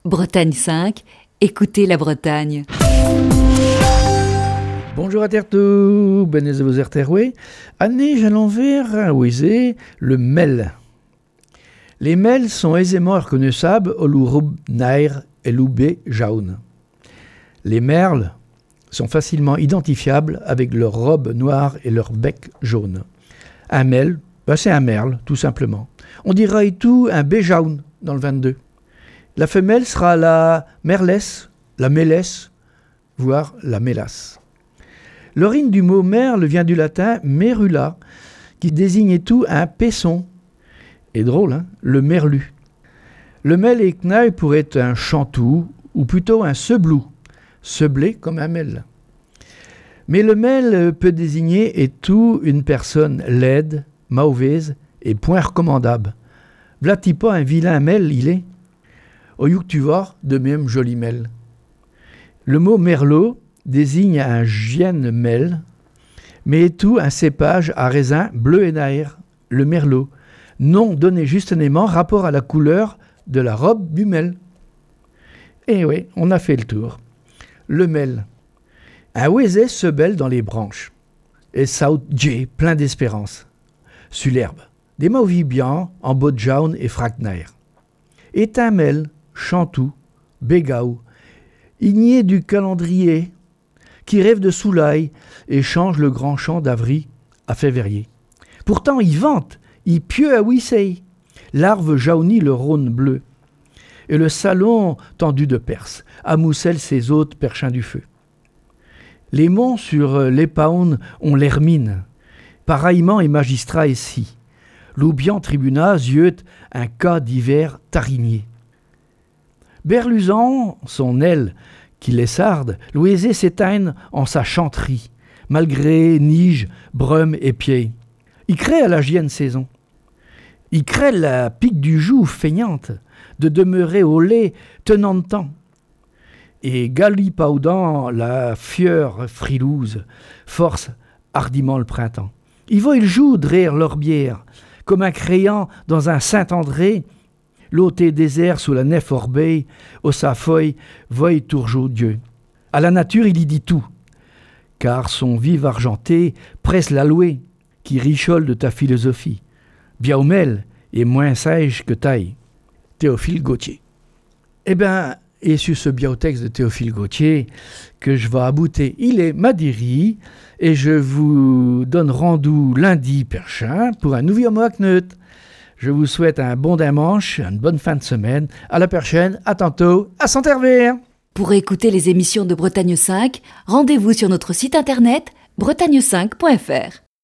Bretagne 5, écoutez la Bretagne. Bonjour à Tertou, benez vos erterwe. Année j'allons vers ouizé le mel. Les mels sont aisément reconnaissables au louroub nair et loubé jaune. Les merles sont facilement identifiables avec leur robe noire et leur bec jaune. Un mel, c'est un merle, tout simplement. On dira et tout un bé jaune dans le 22. La femelle sera la merlesse, la mélesse, voire la mélasse. L'origine du mot merle vient du latin merula, qui désigne tout un paisson. Et drôle, hein, le merlu. Le mel et knaï pourrait être un chantou, ou plutôt un seblou, seblé comme un mel. Mais le mel peut désigner et tout une personne laide, mauvaise et point recommandable. V'là-t-il pas un vilain mel, il est? Au you que tu vois, de même joli mel. Le mot merlot désigne un gienne mel, mais tout un cépage à raisin bleu et nair, le merlot, nom donné justement rapport à la couleur de la robe du mel. Et oui, on a fait le tour. Le mel. Un ouézé se belle dans les branches, et saute Dieu plein d'espérance. Sur l'herbe, des mauvis bien en botte jaune et frac nair. Et un mel, chantou, bégaou, igné du calendrier, qui rêve de soulail et change le grand champ d'avril à février. Pourtant, il vente, il pieux à Wissey, l'arve jaunit le rhône bleu, et le salon tendu de Perse amousselle ses hôtes perchins du feu. Les monts sur l'Épaon ont l'hermine, pareillement et magistrat ici, l'oubiant tribunat yeux un cas d'hiver tarinier. Berlusan, son aile, qui les sarde, l'ouésé s'éteigne en sa chanterie, malgré nige, brume et pied. Il crée à la gienne saison. Il crée la pique du joug feignante, de demeurer au lait tenant de temps. Et galipaudant la fieur frilouse, force hardiment le printemps. Il voit il joue de rire leur bière, comme un créant dans un Saint-André, l'ôté désert sous la nef orbeille, au sa feuille, voie toujours Dieu. À la nature, il y dit tout, car son vive argenté presse l'aloé, qui richole de ta philosophie. Biaumel est moins sage que taille. Théophile Gautier. Eh bien, et sur ce biotexte de Théophile Gautier, que je vais abouter, il est Madiri, et je vous donne rendez-vous lundi prochain pour un nouveau mois-kneut. Je vous souhaite un bon dimanche, une bonne fin de semaine. À la prochaine, à tantôt, à Saint-Hervé. Pour écouter les émissions de Bretagne 5, rendez-vous sur notre site internet bretagne5.fr.